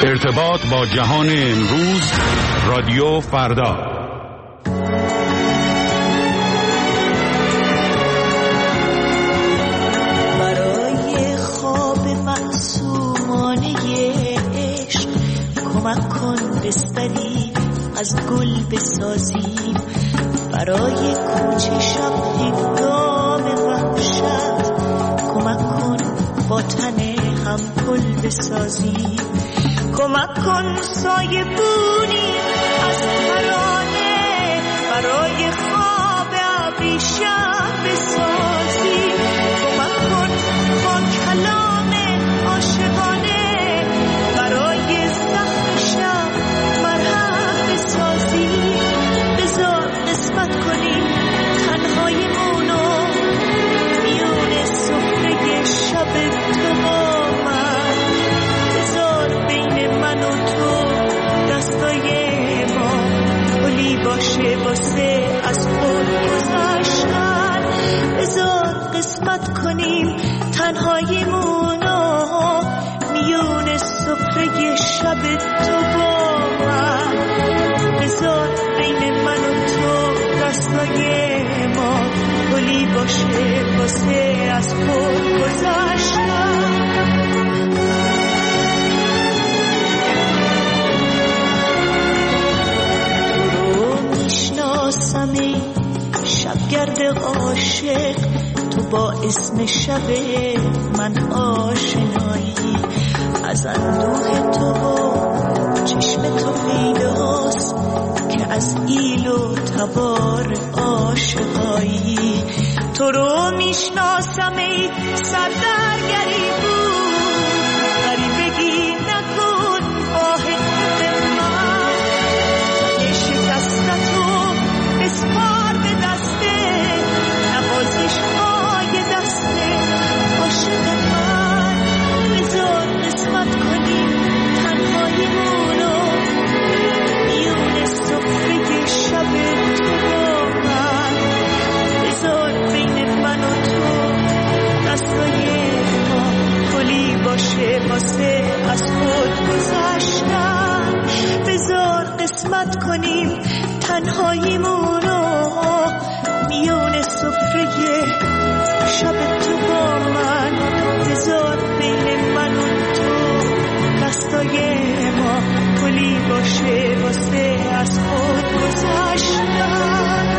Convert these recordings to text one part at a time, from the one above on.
ارتباط با جهان امروز، رادیو فردا. برای خواب معصومانه عشق کمک کن بستری از گل بسازیم، برای کوچه شب هنگام وحشت کمک کن با تن هم گل بسازیم، کمک کن سایه بونی از ترانه برای خواب ابریشم بسازیم، کمک کن با کلام عاشقانه برای زخم شب مرهم بسازیم، بذار قسمت کنیم تنهاییمونو میون سفره شب تو با من، بذار بین من و تو دستای ما پلی باشه واسه از خود گذشتن، بذار قسمت کنیم تنهاییمونو میون سفره شب تو با من، بذار بین من و تو دستای ما پلی باشه واسه از خود گذشتن. میشناسم شبگرد عاشق، تو با اسم شب من آشنایی، از اندوه تو با چشم تو پیداست که از ایل و تبار عاشقایی، تو رو میشناسم ای سردرگری بود، غریبگی نکن آه من، تنش دستتو اسپار به دسته نوازش های دسته عاشق من، بذار قسمت کنیم تنهاییمونو میون سفره شب تو با من، بذار بین من و تو دستای ما پلی باشه واسه از خود گذشتن، بذار قسمت کنیم تنهاییمونو میون سفره شب تو با من، بذار بین من و تو دستای ما پلی باشه واسه از خود گذشتن.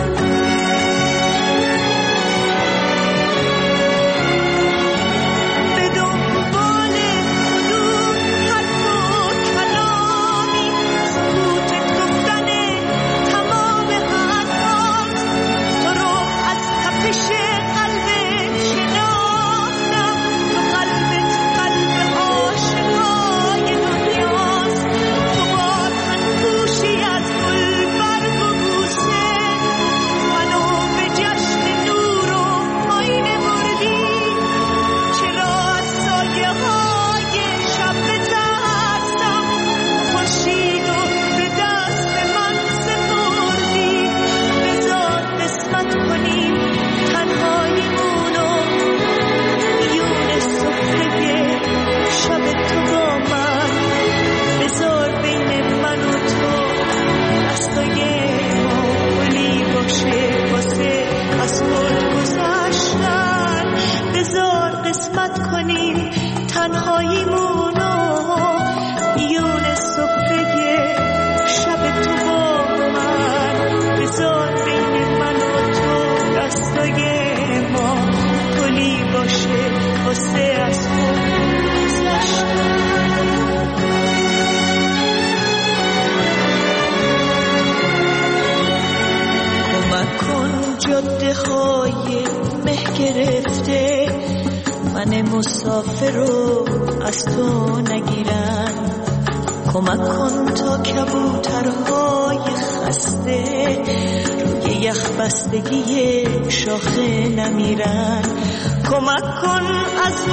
مسافر رو از تو نگیرن، کمک کن تا کبوترهای خسته روی یخ بستگی شاخه نمیرن، کمک کن از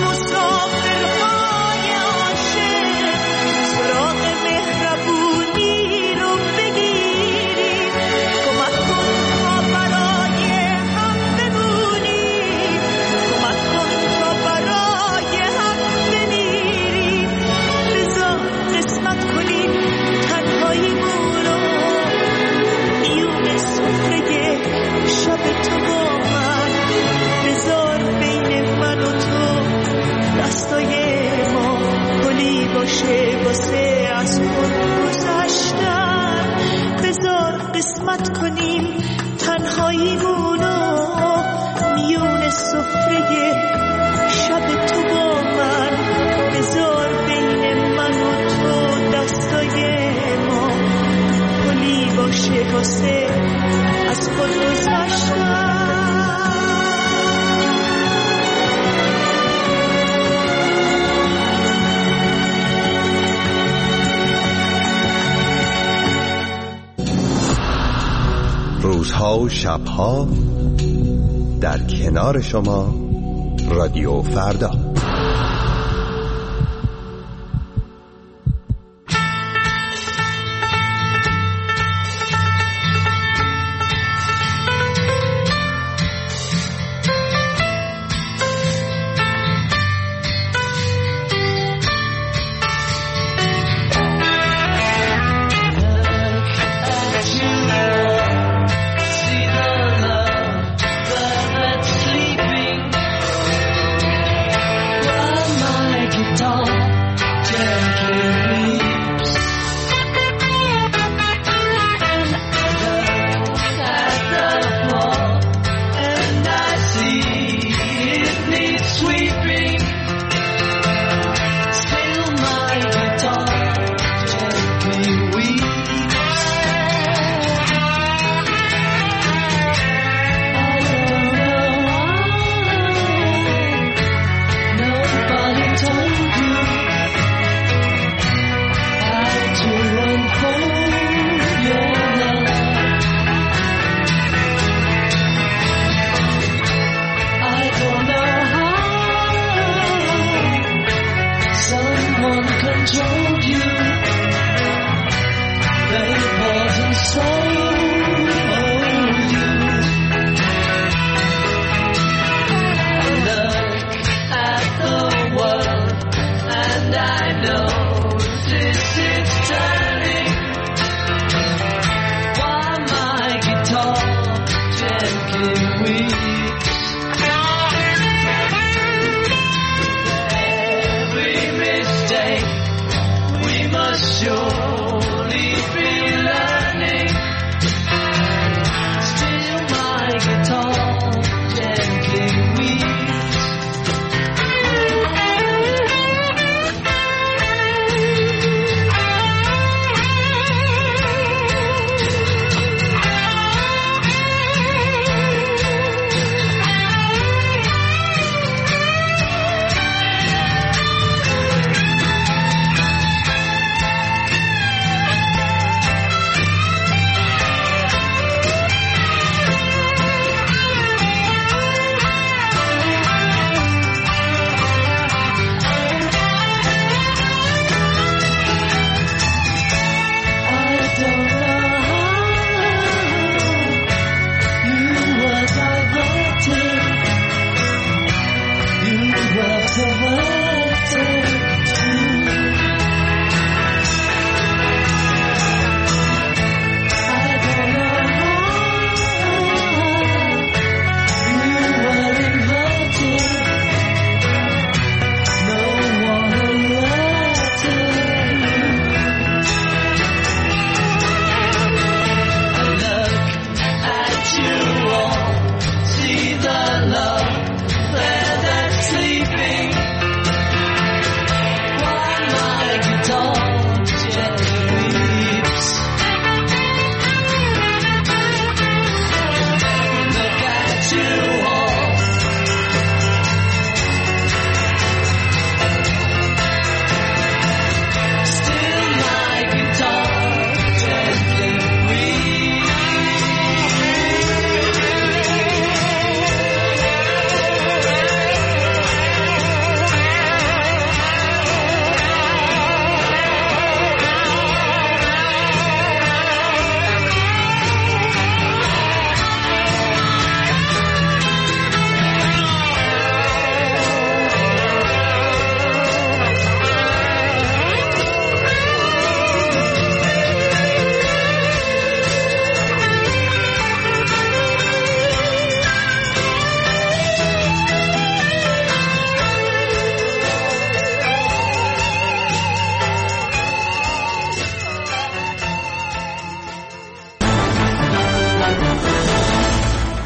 مسافرهای عاشق سراغ مهربونی رو بگیری، کمک کن تا برای هم بمونی، کمک کن تا برای هم بمیری، بذار تنهاییمونو میون سفره شب تو با من بذار بین من و تو دستای ما پلی باشه واسه از خود گذشتن. روزها و شبها در کنار شما رادیو فردا.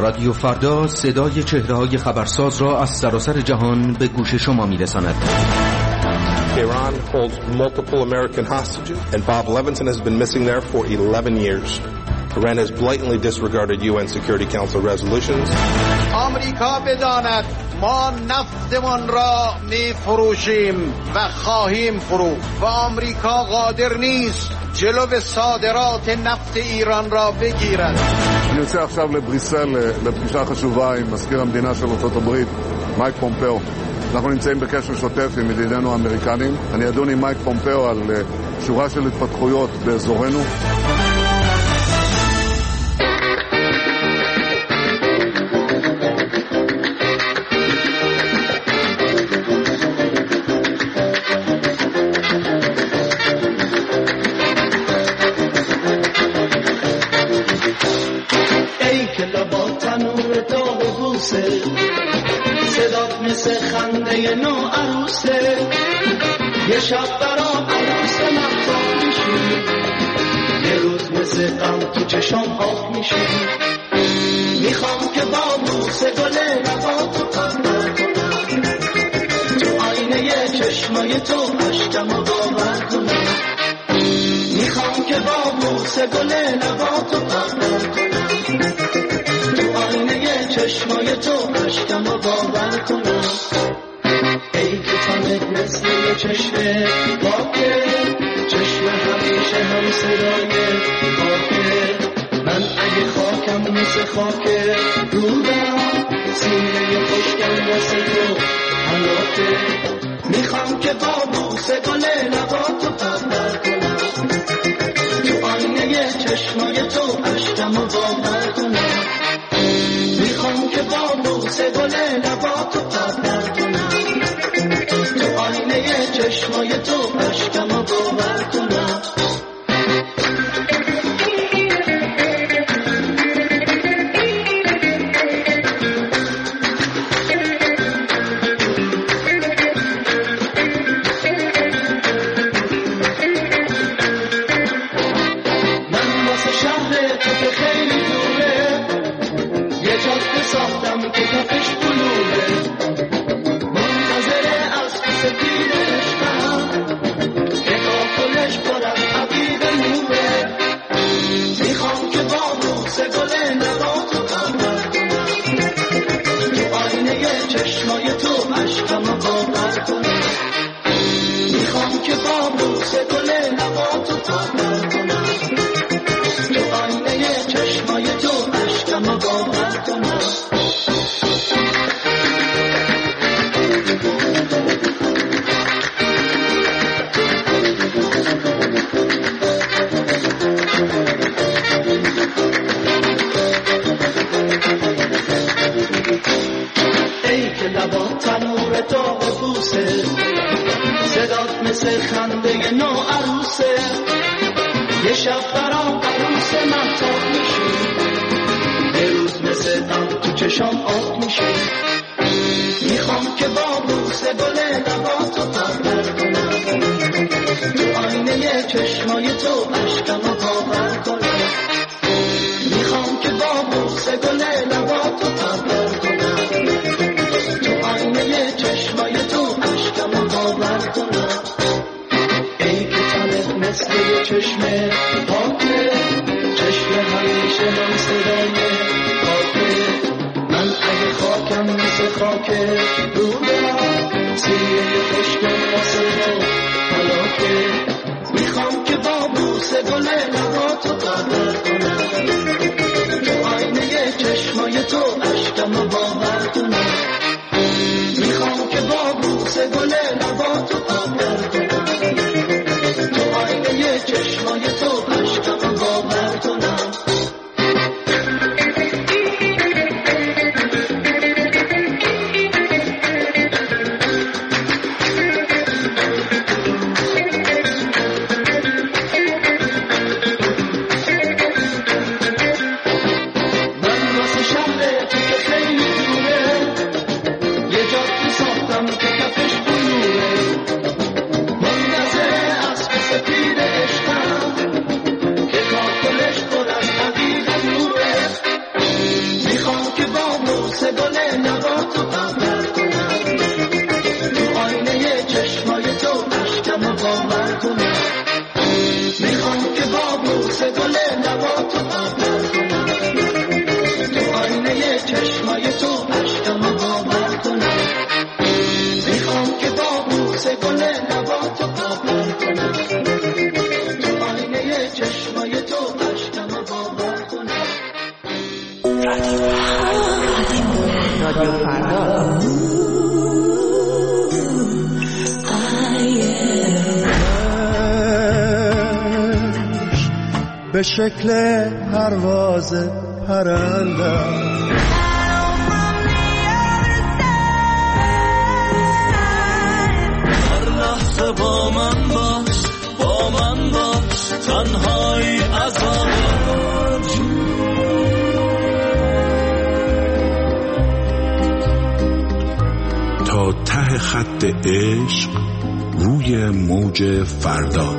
رادیو فردا صدای چهره‌های خبرساز را از سراسر جهان به گوش شما می‌رساند. Iran holds multiple American hostages, and Bob Levinson has been missing there for 11 years. Iran has blatantly disregarded UN Security Council resolutions. آمریکا بداند ما نفتمان را می‌فروشیم و خواهیم فروخت و آمریکا قادر نیست جلو صادرات نفت ایران را بگیرد. אני יוצא עכשיו לבריסל לפגישה חשובה עם מזכיר המדינה של ארצות הברית, מייק פומפאו. אנחנו נמצאים בקשר שוטף עם ידידינו האמריקנים. אני אדון עם מייק פומפאו על שורה של התפתחויות באזורנו. صدات مثل خنده نو عروسه یه شب برا عروس مهتاب میشی یه روز مثل غم تو چشام آب میشی میخوام که با بوسه گل لباتو قبر کنم تو آینه چشمای تو عشقمو باور کنم میخوام که با بوسه گل لباتو قبر کنم تو آینه چشمای تو عشقمو باور کنم ای که تنت مثل یه چشمه پاکه چشم همیشه هم صدای خاکه من اگه خاکم مثل خاکه رودم سینه خشکم واسه تو حلاکه میخوام که با بوسه گل لباتو قبر کنم تو آینه چشمای تو عشقمو باور کنم میخوام که با بوسه گل لباتو قبر کنم تو آینه چشمای تو عشقمو باور کنم من واسه شهر تو که خیلی دوره یه جاده ساختم که کفش بلوره منتظره از سپید عشقم که کافلش پرم حبیب نوره میخوام که با بوسه گل نباتو قبر کنم تو آینه چشمای تو عشقمو باور کنم میخوام که با بوسه گل نباتو قبر کنم تو آینه چشمای تو عشقمو باور کنم ای که لبات تنور داغ بوسه صدات مثل خنده نو عروسه یه شب برام عروس مهتاب میشی یه روز مثل غم تو چشام آب میشی میخوام که با بوسه گل لباتو قبر کنم تو آینه چشمای تو عشقمو باور کنم میخوام که با بوسه گل لباتو قبر کنم تو آینه چشمای تو عشقمو باور کنم ای که تنت مثل یه چشمه پاکه چشم همیشه من صدای خاکه من اگه خاکم مثل خاکه رودم سینه خشکم واسه تو حلاکه میخوام که با بوسه گل لباتو قبر کنم تو آینه چشمای تو عشقمو باور کنم میخوام که با بوسه گل لباتو قبر کنم تو آینه چشمای تو عشقمو باور کنم من واسه شهر تو که خیلی دوره یه جاده ساختم که کفش بلوره باور کنم، میخوام که با بوسه گل لباتو باور کنم، تو آینه چشمای تو عشقمو باور کنم، میخوام که با بوسه گل لباتو باور کنم، تو آینه چشمای تو عشقمو باور کنم. رادیو فردا به شکل پرواز پرنده هر لحظه با من باش، با من باش، تنهایی عذاب تا ته خط عشق روی موج فردا.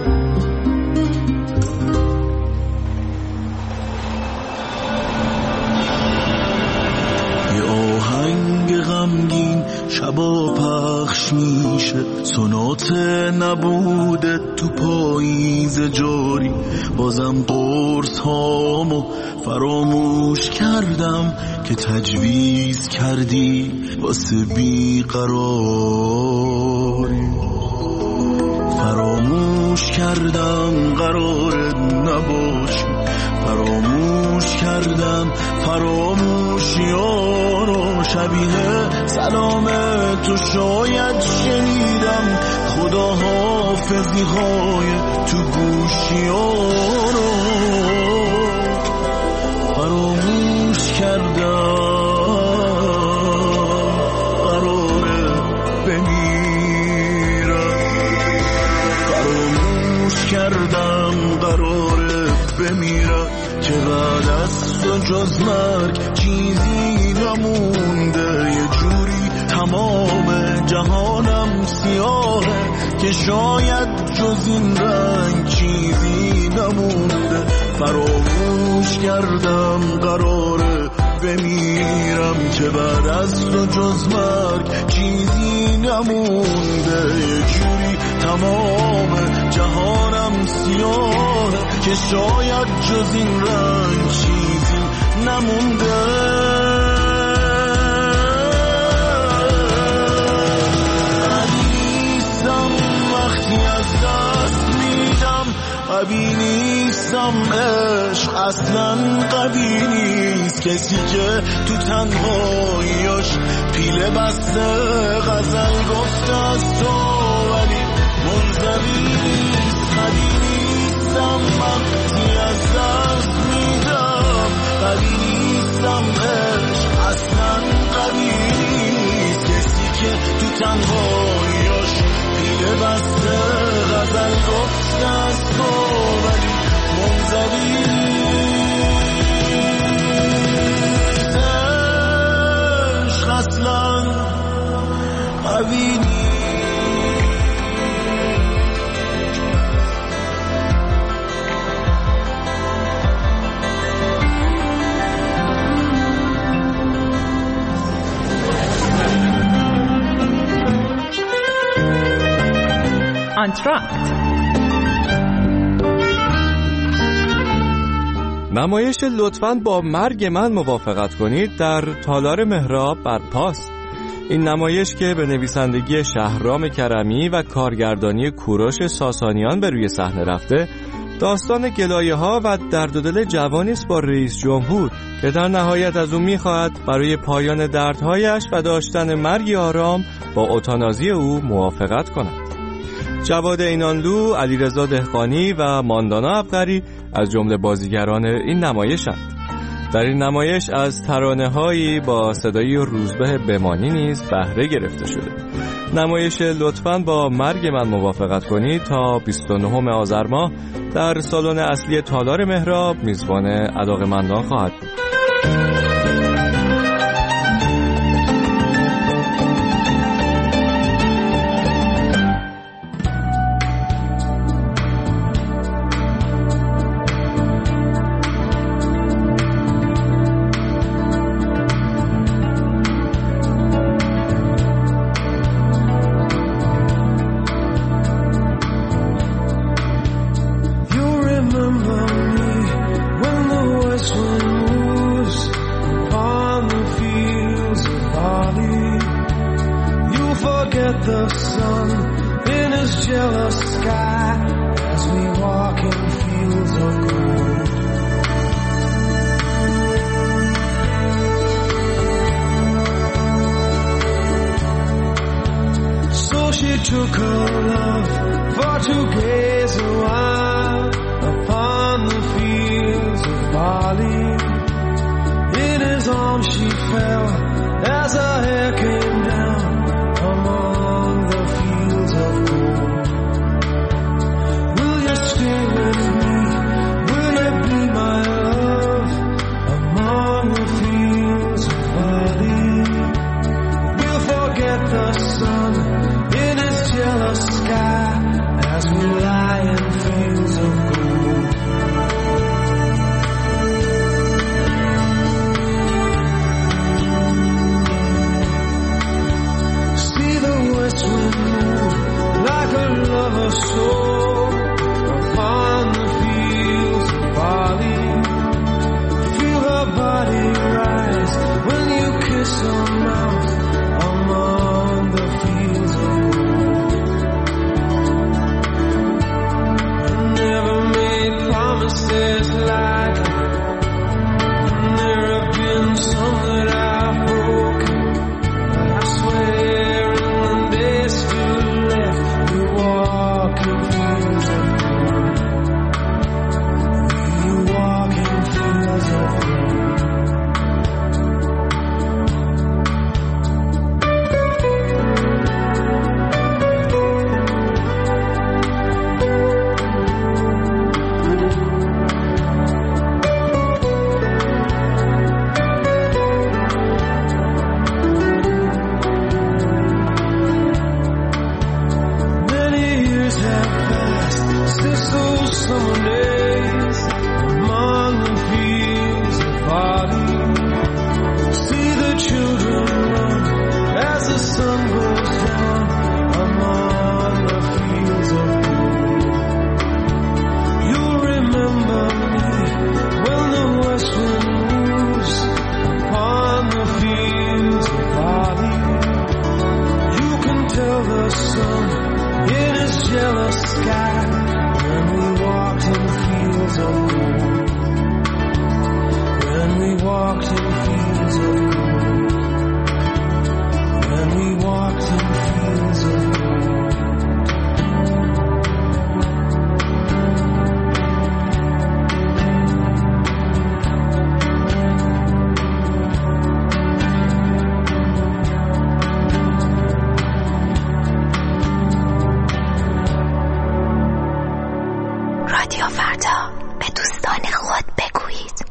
غمگین شبا پخش میشه، سنات نبوده تو پاییز جاری، بازم قرص هامو فراموش کردم که تجویز کردی واسه بیقراری، فراموش کردم قرار نباشی، فراموش کردم فراموشیارو، شبیه سلام تو شاید شنیدم خدا حافظی های تو گوشیارو، فراموش کردم قراره بمیرم، فراموش کردم قراره بمیرم که بعد از تو جز مرگ چیزی نمونده، یه جوری تمام جهانم سیاهه که شاید جز این رنگ چیزی نمونده، فراموش کردم قراره بمیرم که بعد از تو جز مرگ چیزی نمونده، یه جوری تمام جهانم سیاهه که شاید جز این رنگ چیزی نمونده. قوی نیستم، عشق اصلا قوی نیست، کسی که تو تنهاییاش پیله بسته غزل گفته از تو ولی منزوی نیست، قوی نیستم وقتی از دست میدم، قوی نیستم، عشق اصلا قوی نیست، کسی که تو تنهاییاش پیله بسته غزل گفته از تو ولی منزوی نیست، عشق اصلا قوی نیست. آنتراکت نمایش لطفاً با مرگ من موافقت کنید در تالار مهراب برپاست. این نمایش که به نویسندگی شهرام کرمی و کارگردانی کوروش ساسانیان به روی صحنه رفته، داستان گلایه‌ها و درد و دل جوانی است با رئیس جمهور که در نهایت از او می‌خواهد برای پایان دردهایش و داشتن مرگی آرام با اوتانازی او موافقت کند. جواد اینانلو، علیرضا دهقانی و ماندانا عبقری از جمله بازیگران این نمایش‌اند. در این نمایش از ترانه‌هایی با صدای روزبه بمانی نیز بهره گرفته شده. نمایش لطفاً با مرگ من موافقت کنید تا 29 آذر ماه در سالن اصلی تالار مهراب میزبان علاقه‌مندان خواهد بود. took her love for to gaze a while upon the fields of barley. In his arms she fell as her hair came down among the fields of gold. Will you stay with me? Will you be my love among the fields of barley? We'll forget the sun in his jealous sky as we lie in fields of gold. See the west wind move like a lover's soul upon the fields of barley. Feel her body rise when you kiss her mouth among the fields of gold. I never made promises like there have been some that I've broken. But I swear in the days still left, we walk in fields of gold. We walk in fields of gold. Many years have passed since those summer days among the fields of barley. See the children run as the sun goes down among the fields of gold. You'll remember me when the west wind moves upon the fields of barley. You can tell the sun in his jealous sky when we walked in fields of gold. When we walked in fields of gold. When we walked in fields of gold. رادیو فردا، به دوستان خود بگویید.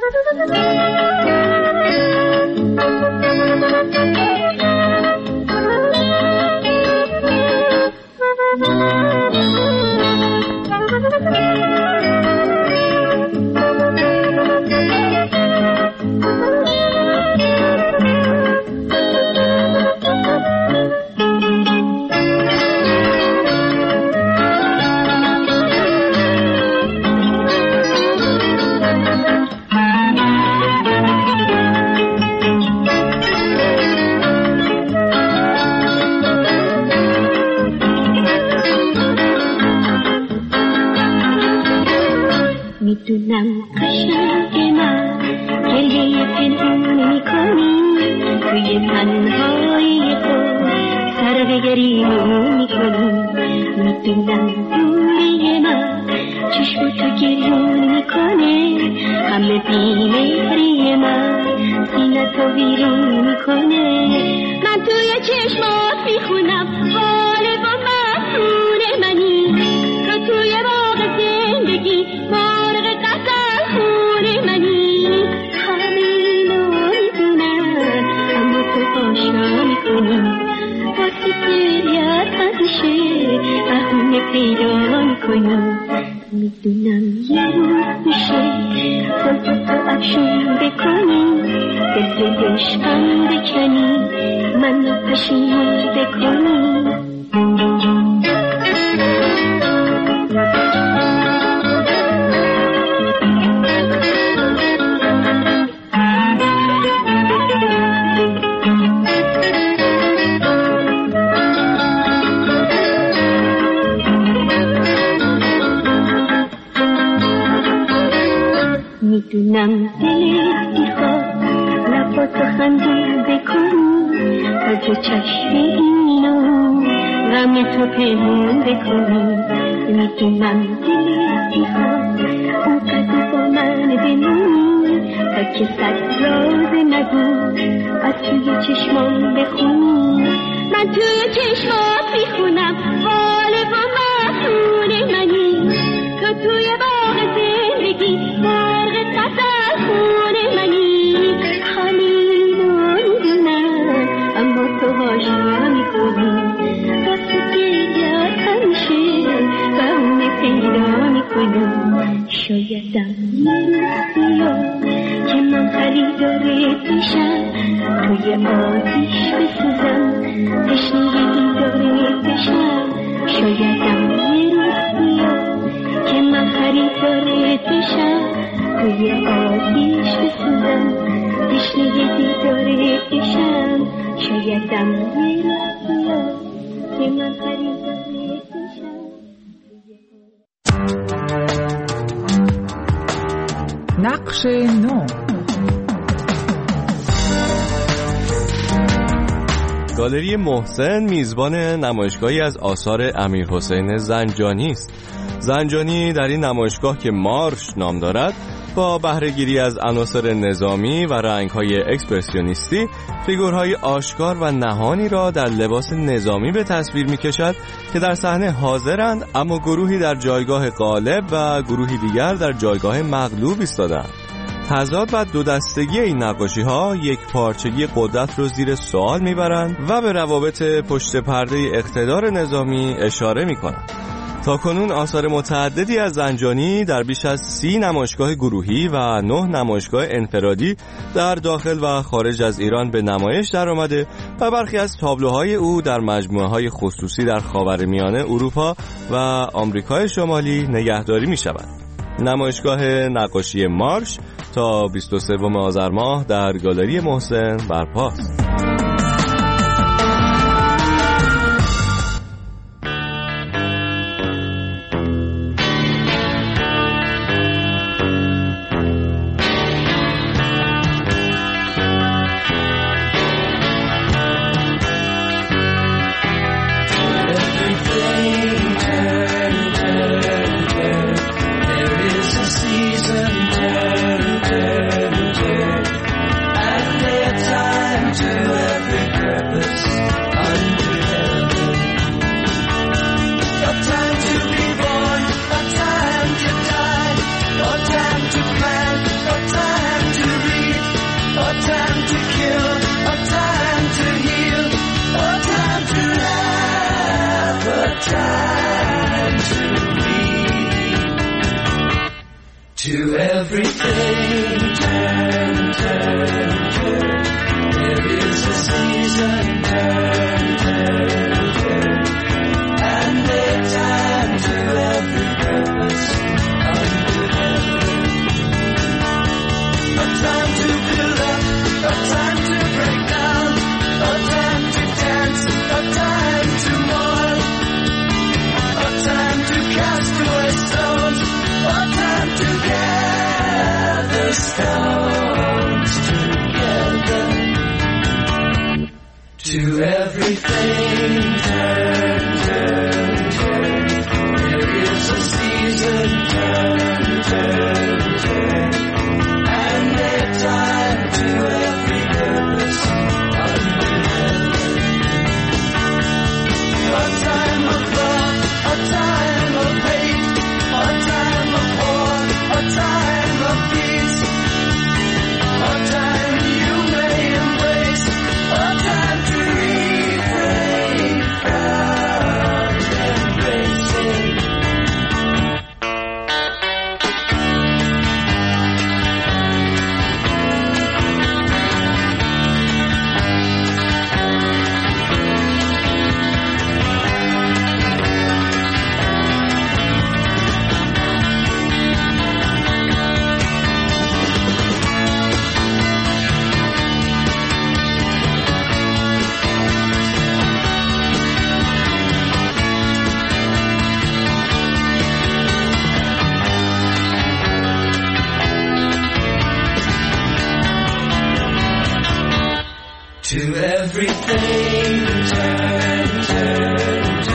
میدونم قشنگ من گریه پنهون میکنی توی تنهایی خود سر به گریمون میکنی. میدونم دوری من چشم تو گریون میکنه همه بیمهری من سینه تو بیرون میکنه. من توی چشمات میخونم حال با مسئول منی تو توی باغ زندگی مرغ قطر خون منی. همه اینو میدونم اما تو آشنا میکنی واسه گریت همیشه بهونه پیدا میکنی. میدونم یه روز میشه تو افشون بکنی دل عشقم بکنی منو پشیمون بکنی. میدونم دلت میخواد لباتو خنده بکنی از چشم اینو غم تو پنهون بکنی میدونم دلت میخواد اونقدر با من بمونی تا که صد راز نگو از توی چشمان بخونی من توی چشمات میخونم وال با محمون منی تو توی باغ زندگی برق قطر خون منی خالینا میدونم اما تو هاشا میکنی راست دیگرد همیشه بهونه پیدا میکنی شایدم بیاد که من خریدار پیشم توی آتیش بسوزم تشنه دیدار بشم شایدم بیاد که من خریدار پیشم توی آتیش بسوزم تشنه دیدار بشم شایدم بیاد که من خریدار پیشم نقش نو. گالری محسن میزبان نمایشگاهی از آثار امیرحسین زنجانی است. زنجانی در این نمایشگاه که مارش نام دارد با بهره‌گیری از عناصر نظامی و رنگ‌های اکسپرسیونیستی فیگورهای آشکار و نهانی را در لباس نظامی به تصویر می‌کشد که در صحنه حاضرند اما گروهی در جایگاه غالب و گروهی دیگر در جایگاه مغلوب ایستادند. تضاد و دو دستگی این نقاشی‌ها یک پارچگی قدرت رو زیر سوال می‌برند و به روابط پشت پرده اقتدار نظامی اشاره می‌کنند. تاکنون آثار متعددی از زنجانی در بیش از 30 نمایشگاه گروهی و 9 نمایشگاه انفرادی در داخل و خارج از ایران به نمایش در آمده و برخی از تابلوهای او در مجموعه‌های خصوصی در خاورمیانه، اروپا و آمریکای شمالی نگهداری می‌شود. نمایشگاه نقاشی مارش تا 23 آذر ماه در گالری محسن برپاست. To everything, turn, turn, turn. There is a season, turn, turn, turn. And a time to every purpose under heaven. A time to build up, a time to break down, a time to dance, a time to mourn, a time to cast away stones, a time to gather stones together. To everything, turn, turn, turn. There is a season, turn, turn, turn. And a time to every purpose under heaven. A time of love, a time of hate, a time of war, a time of peace, a time you may embrace, a time to refrain from embracing. To everything, turn, turn, turn.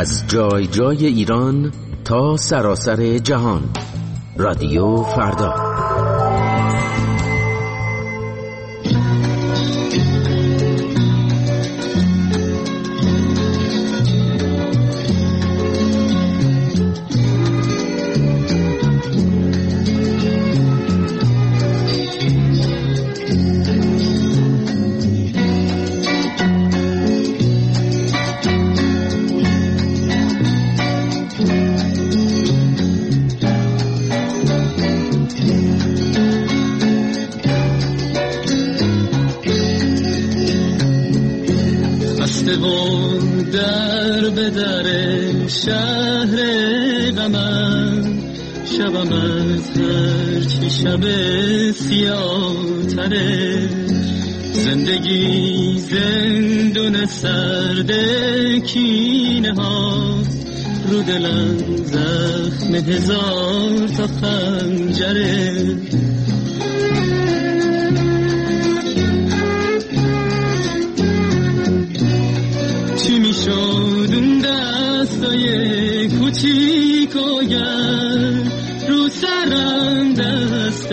از جای جای ایران تا سراسر جهان. رادیو فردا. در به در شهر غمم شبم از هرچی شب سیاه تره زندگی زندون سرد کینه ها رو دلم زخم هزار تا خنجره چی میشد اون دستای کوچیکاگر رو سرم دست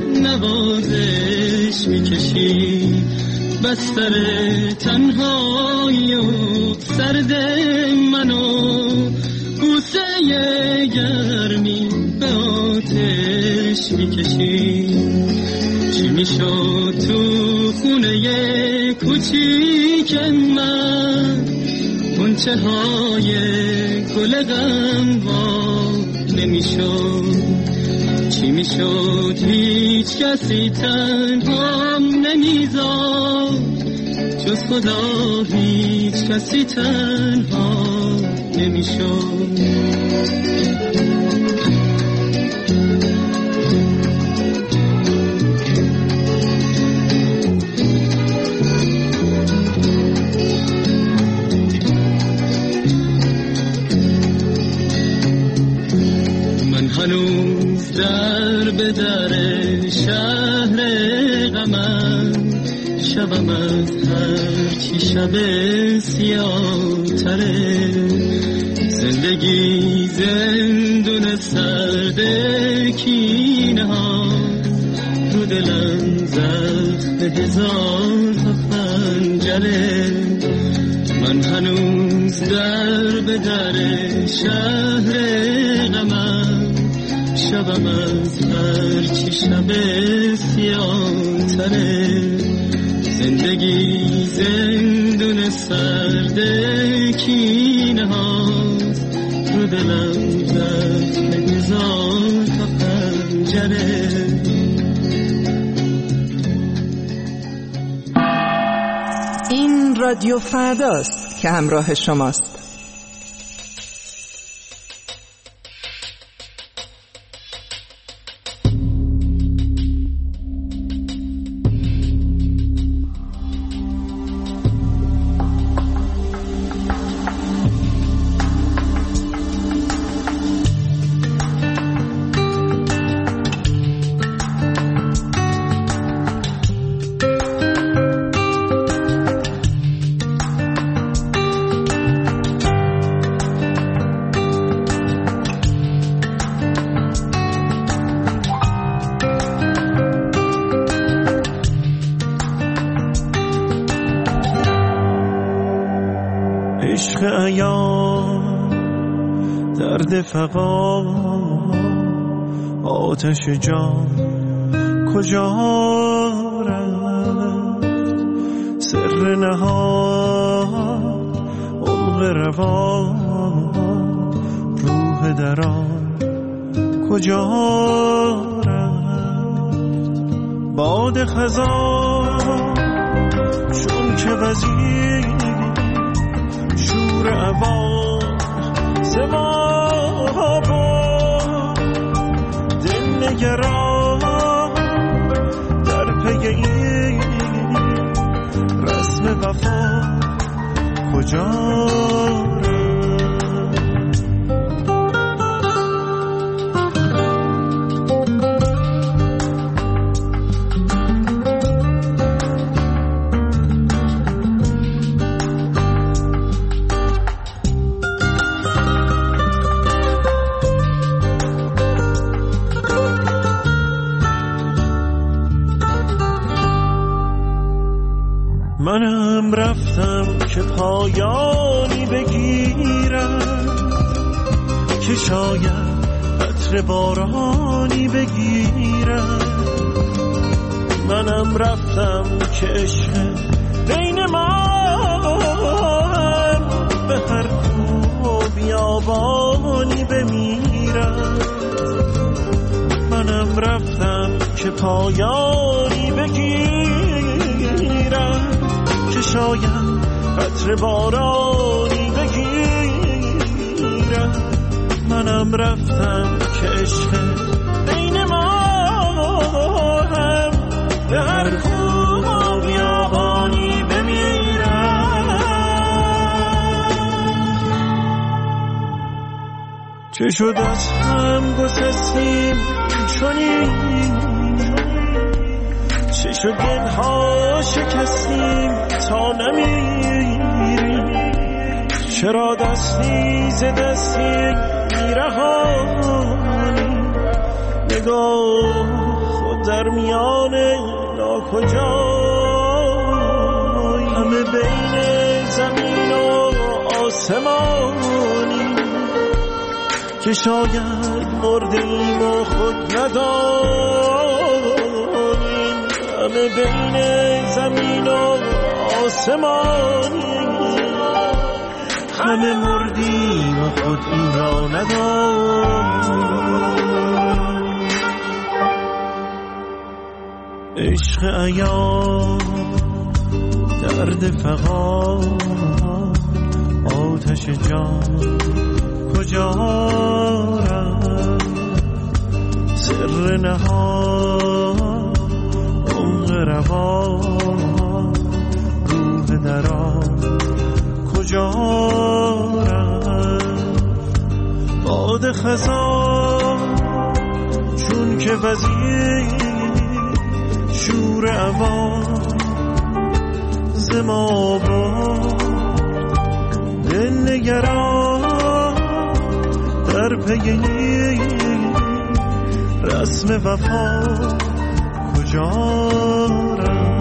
نوازش میکشی بستر تنهایی و سرد منو بوسه گرمی به آتش میکشی چی میشد تو خونه کوچیک من غنچه های گل غم‌ها نمیشد چی میشد هیچ کسی تنهام نمیذاشت جز خدا هیچ کسی تنها نمیشد هنوز در به در شهر غمم شبم از هرچی شب سیاه تره زندگی زندون سرد کینه ها رو دلم زخم هزار تا خنجره من هنوز در به در شهر غمم شبم از هرچی شب سیاه تره زندگی زندون سرد کینه هاست رو دلم زخم هزار تا خنجره این رادیو فرداست که همراه شماست. عشق ایام درد فقا آتش جان کجا رفت سر نهان عمق روان روح دران کجا رفت باد خزان چون که وزیر شور عوام زما با دل نگران در پی این رسم وفا کجا پایانی بگیرد، که شاید قطره بارانی بگیرد. منم رفتم که عشق بین من به هر کو بیابانی بمیرد. منم رفتم که پایانی بگیرد، که شاید قطره بارانی بگیرد. منم رفتم که عشق بین ما هم به هر کو بیابانی بمیرد. چه شد از هم گسستیم چنین، چه شد دلها شکستیم تا نمیریم. چرا دستی ز دستی میرهانی، نگاه خود در میان ناکجای. همه بین زمین و آسمانی، که شاید مردیم و خود ندانیم. همه بین زمین و آسمانی، همه مردیم و خود این را ندانیم. عشق عیان، درد فغان، آتش جان کجا رفت؟ سر نهان، عمق روان، روح دران کجا رفت؟ باد خزان چون که وزیر شور عوام ز ما برد. دل نگران در پی رسم وفا کجا رفت؟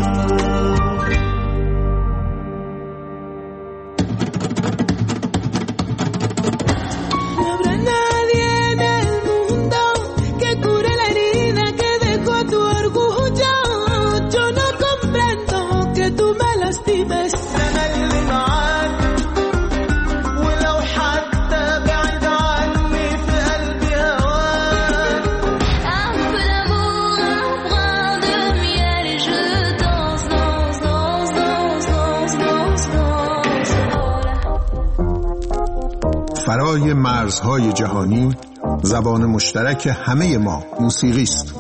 فرای مرزهای جهانی، زبان مشترک همه ما موسیقی است.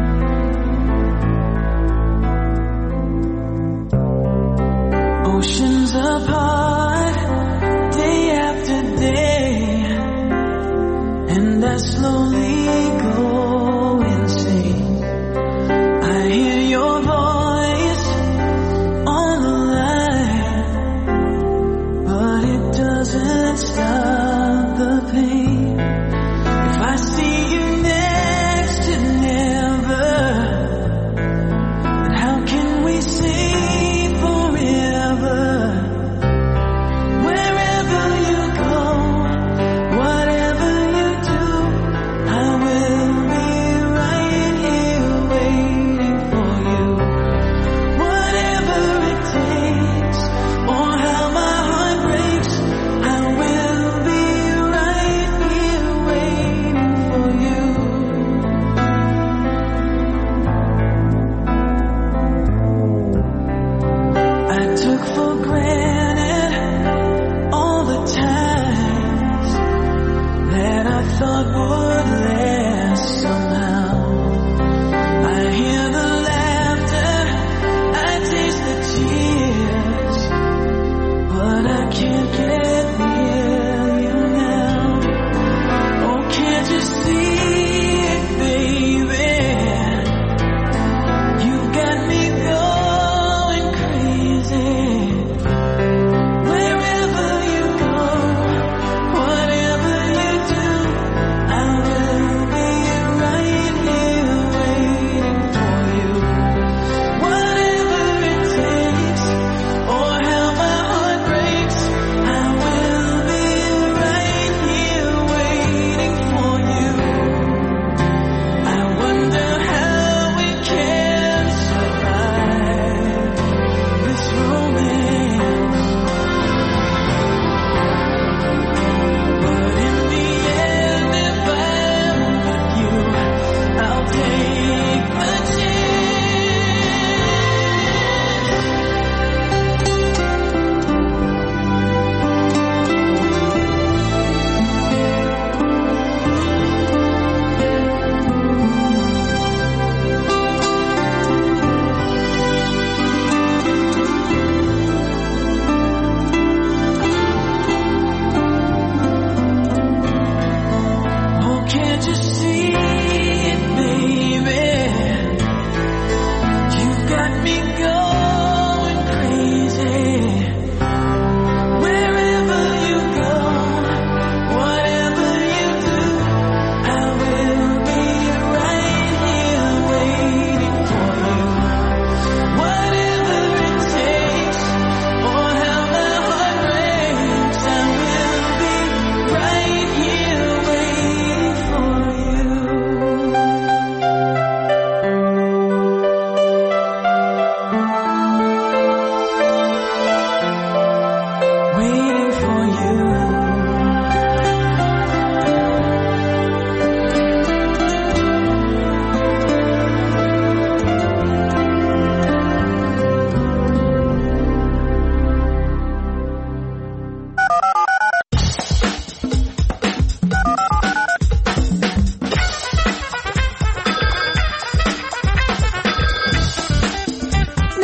Ocean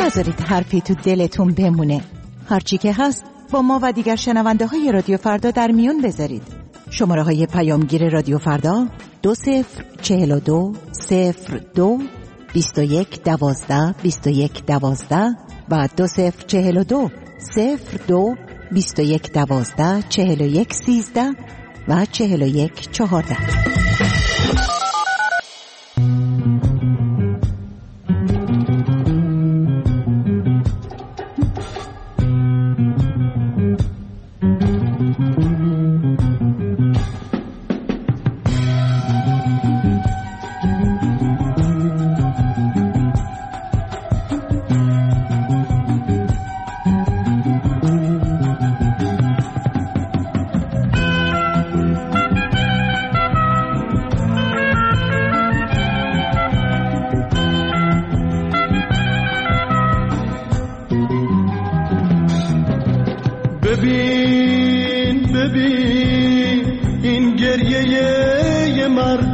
نذارید حرفی تو دلتون بمونه. هرچی که هست با ما و دیگر شنونده های رادیو فردا در میون بذارید. شماره های پیامگیر رادیو فردا 2042 02 21 12 21 12 و 2042 02 21 12 41 13 و 41 14. ببین این گریه یه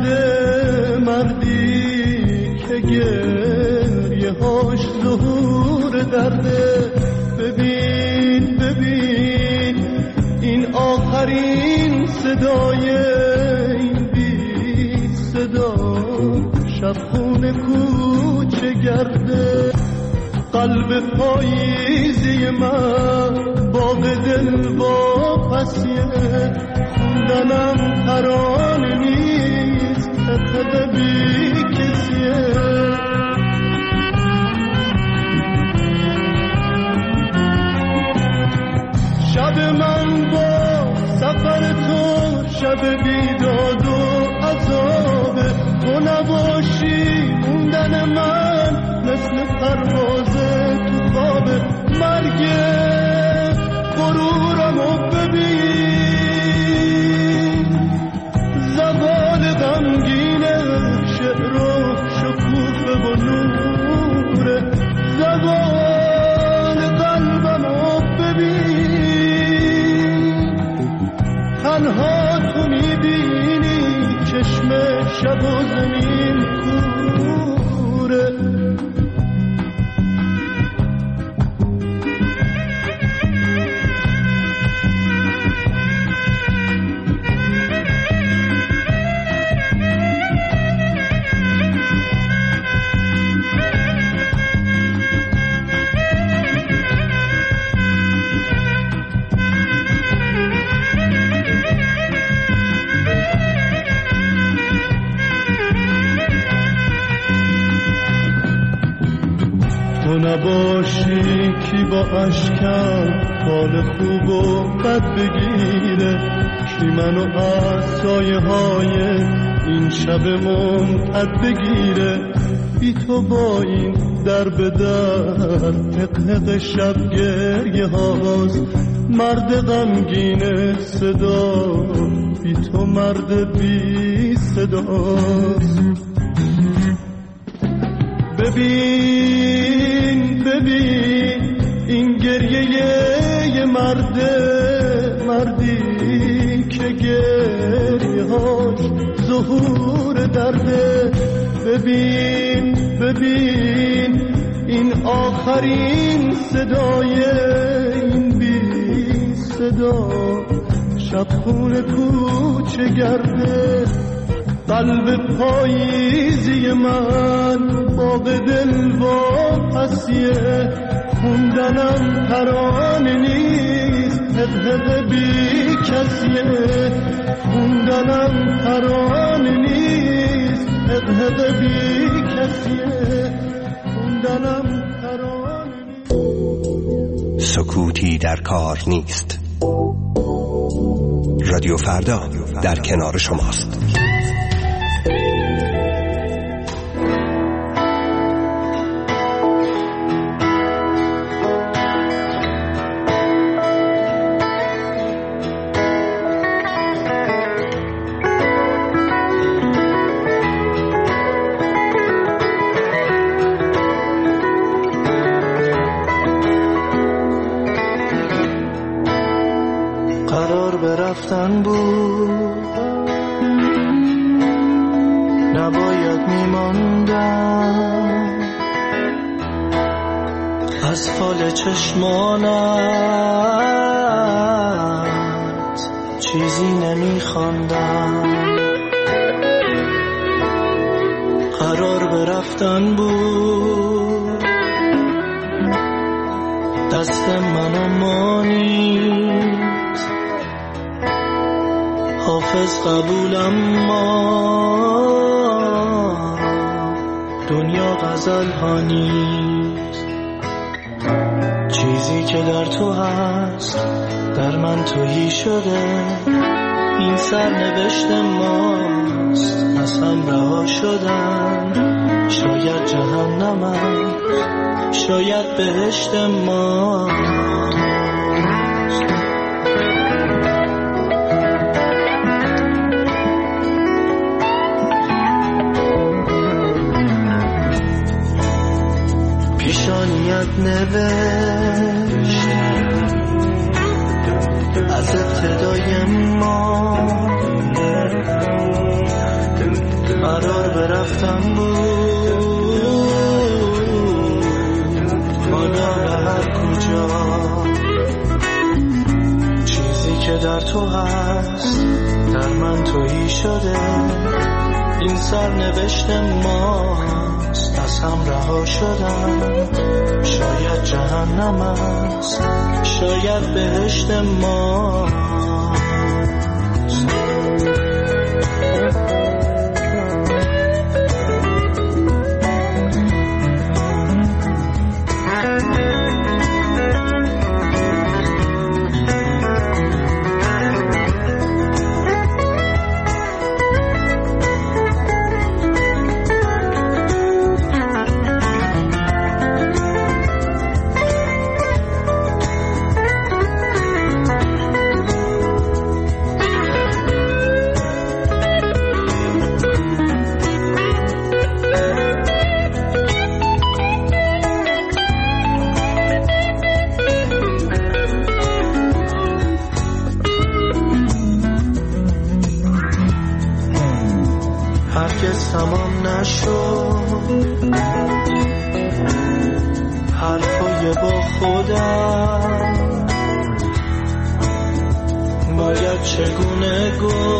مردی که گریه هاش ظهور درده. ببین این آخرین صدای این بی صدا شبخونه کوچه گرده. قلب پاییزی من باغ دل واپسیه، خوندنم ترانه نیست تقد بی کسیه. شب من با سفر تو شب بیداد و عذابه، تو نباشی موندن من مثل پرواز تو خواب. مرگ غرورمو ببین، زوال غمگینه شعر و شکوفه و نوره. زوال قلبمو ببین، تنها تو میبینی چشم شب و زمین کوره. نباشی کی با اشکم حال خوب و بد بگیره، کی منو از سایه های این شب ممتد بگیره. بی تو با این در به در حقق شب گریه هاست، مرد غمگین صدا بی تو مرد بی صداست. ببین این گریه یه مردی که گریه هاش ظهور درده. ببین این آخرین صدای این بی صدا شبخونه کوچه گرده. قلب پاییزی من باغ دل واپسیه، خوندنم ترانه نیست حقق بی کسیه. خوندنم ترانه نیست حقق بی کسیه. خوندنم ترانه نیست. سکوتی در کار نیست. رادیو فردا در کنار شماست. رفتن بود نباید میماندم، از فال چشمانت چیزی نمیخواندم، قرار به رفتن بود، دست منو مانید، حافظ قبولم ما دنیا غزل ها نیست. چیزی که در تو هست در من تویی شده، این سرنوشت ماست، از هم رها شدن. شاید جهنمم، شاید بهشت ماست. پیشانیت نوشت از ابتدای ما، قرار به رفتن بود، حالا به هر کجا. چیزی که در تو هست در من تویی شده، این سرنوشت ماست، از هم رها شدن. شاید جهنم است، شاید بهشت ماست. هرگز تمام نشد حرفای با خودم، باید چگونه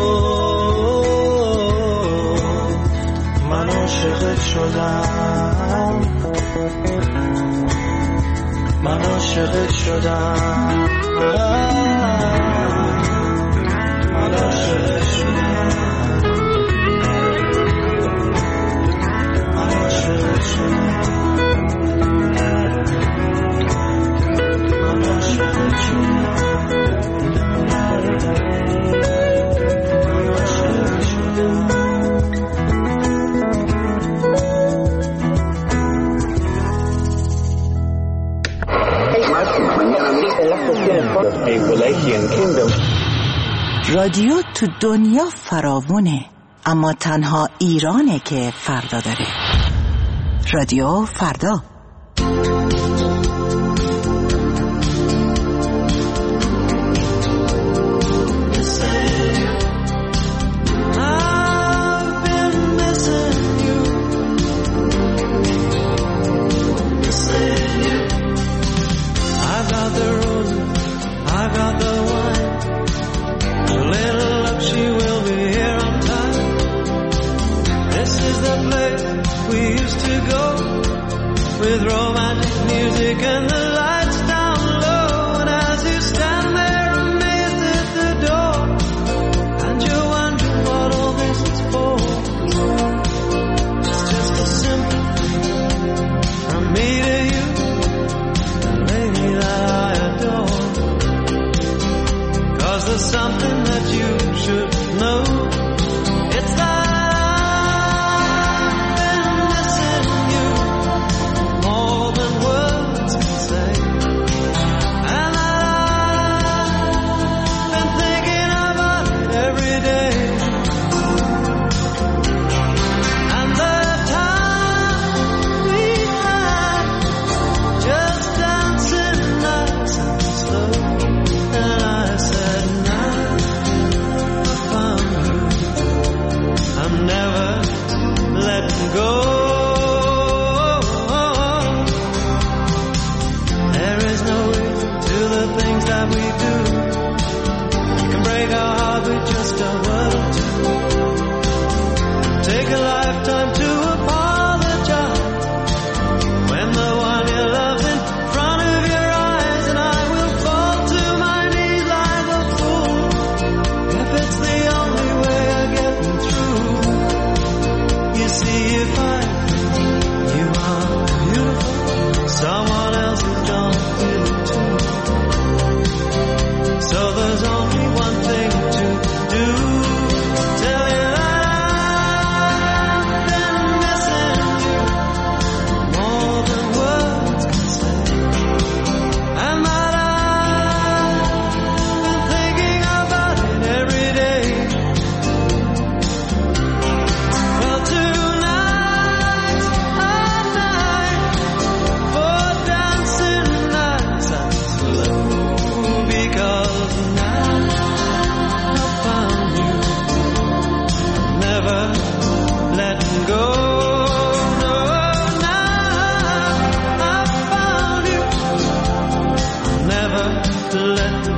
گفت من عاشقت شدم، من عاشقت شدم، من عاشقت شدم. رادیو تو دنیا فراوونه، اما تنها ایرانه که فردا داره. رادیو فردا. With romantic music and the lights down low, and as you stand there amazed at the door, and you're wondering what all this is for, it's just a simple thing from me to you, the lady that I adore. 'Cause there's something that you should know, it's that I've been missing you more than words can say. was a John Philip too. So there's only one thing to do. Tell you that I've been missing you more than words can say, and that I've been thinking about it every day. Well, tonight's a night for dancing nights and slow, because now I found you, never letting go. No, now I found you, never letting